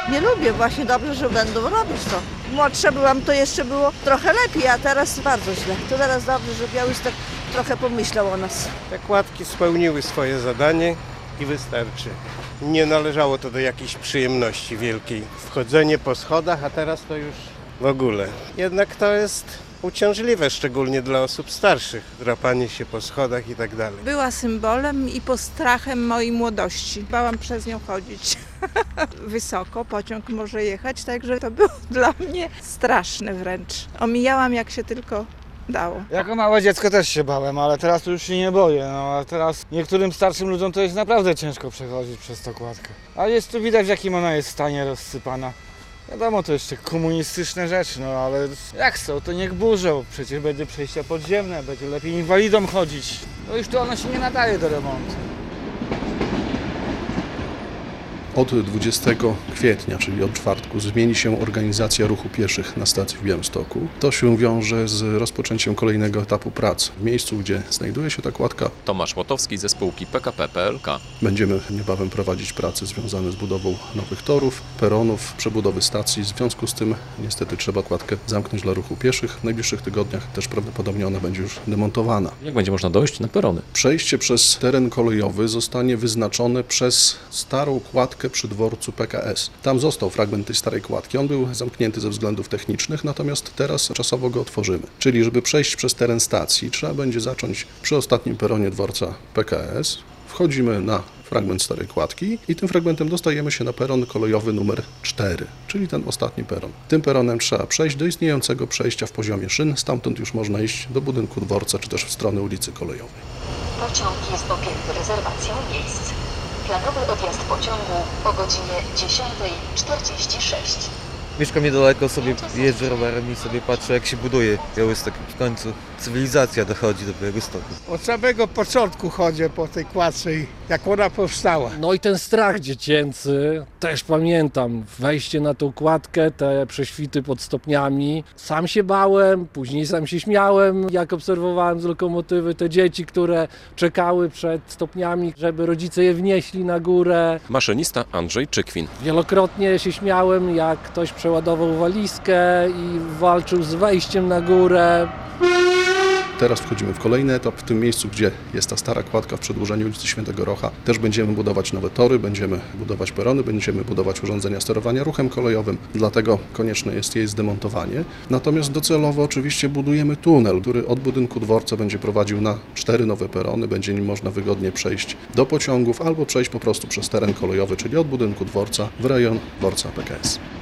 Nie lubię, właśnie dobrze, że będą robić to. Młodsza byłam, to jeszcze było trochę lepiej, a teraz bardzo źle. To teraz dobrze, że Białystok trochę pomyślał o nas. Te kładki spełniły swoje zadanie i wystarczy. Nie należało to do jakiejś przyjemności wielkiej. Wchodzenie po schodach, a teraz to już w ogóle. Jednak to jest uciążliwe, szczególnie dla osób starszych. Drapanie się po schodach i tak dalej. Była symbolem i postrachem mojej młodości. Bałam przez nią chodzić. Wysoko pociąg może jechać, także to było dla mnie straszne wręcz. Omijałam jak się tylko dało. Jako małe dziecko też się bałem, ale teraz to już się nie boję. No a teraz niektórym starszym ludziom to jest naprawdę ciężko przechodzić przez tą kładkę. A jest tu widać, w jakim ona jest stanie rozsypana. Wiadomo, to jeszcze komunistyczne rzeczy, no ale jak chcą, to niech burzą. Przecież będzie przejścia podziemne, będzie lepiej inwalidom chodzić. No już to ona się nie nadaje do remontu. Od 20 kwietnia, czyli od czwartku, zmieni się organizacja ruchu pieszych na stacji w Białymstoku. To się wiąże z rozpoczęciem kolejnego etapu prac. W miejscu, gdzie znajduje się ta kładka, Tomasz Łotowski ze spółki PKP PLK. będziemy niebawem prowadzić prace związane z budową nowych torów, peronów, przebudowy stacji. W związku z tym niestety trzeba kładkę zamknąć dla ruchu pieszych. W najbliższych tygodniach też prawdopodobnie ona będzie już demontowana. Jak będzie można dojść na perony? Przejście przez teren kolejowy zostanie wyznaczone przez starą kładkę przy dworcu PKS. Tam został fragment tej starej kładki. On był zamknięty ze względów technicznych, natomiast teraz czasowo go otworzymy. Czyli żeby przejść przez teren stacji, trzeba będzie zacząć przy ostatnim peronie dworca PKS. Wchodzimy na fragment starej kładki i tym fragmentem dostajemy się na peron kolejowy numer 4, czyli ten ostatni peron. Tym peronem trzeba przejść do istniejącego przejścia w poziomie szyn, stamtąd już można iść do budynku dworca, czy też w stronę ulicy Kolejowej. Pociąg jest objęty rezerwacją miejsc. Planowy odjazd pociągu o godzinie 10:46. Mieszkam niedaleko, sobie jeżdżę rowerem i sobie patrzę, jak się buduje Białystok. W końcu cywilizacja dochodzi do Białegostoku. Od samego początku chodzę po tej kładce, jak ona powstała. No i ten strach dziecięcy, też pamiętam, wejście na tą kładkę, te prześwity pod stopniami. Sam się bałem, później sam się śmiałem, jak obserwowałem z lokomotywy te dzieci, które czekały przed stopniami, żeby rodzice je wnieśli na górę. Maszynista Andrzej Czykwin. Wielokrotnie się śmiałem, jak ktoś przeładował walizkę i walczył z wejściem na górę. Teraz wchodzimy w kolejny etap. W tym miejscu, gdzie jest ta stara kładka w przedłużeniu ulicy Świętego Rocha, też będziemy budować nowe tory, będziemy budować perony, będziemy budować urządzenia sterowania ruchem kolejowym, dlatego konieczne jest jej zdemontowanie. Natomiast docelowo oczywiście budujemy tunel, który od budynku dworca będzie prowadził na 4 nowe perony, będzie nim można wygodnie przejść do pociągów albo przejść po prostu przez teren kolejowy, czyli od budynku dworca w rejon dworca PKS.